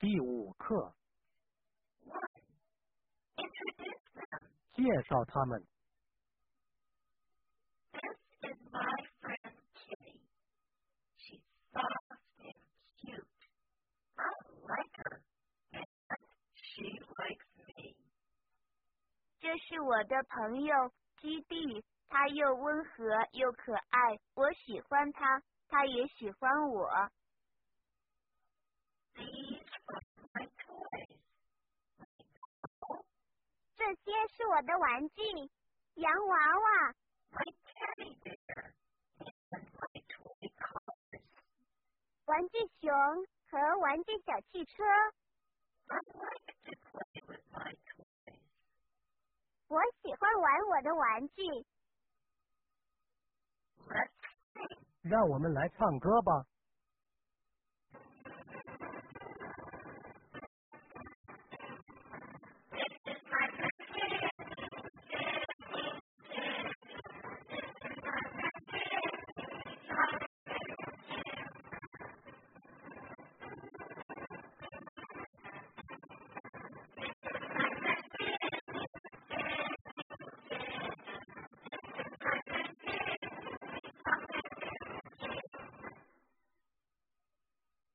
第5课，介绍他们。 This is my friend Kitty. She's soft and cute. I like her, and she likes me. 这是我的朋友基地，他又温和又可爱，我喜欢他，他也喜欢我。 These are my toys. 这些是我的玩具，洋娃娃。 My teddy bear and my toy cars. 玩具熊和玩具小汽车。 I like to play with my toys. 我喜欢玩我的玩具。 Let's sing. 让我们来唱歌吧。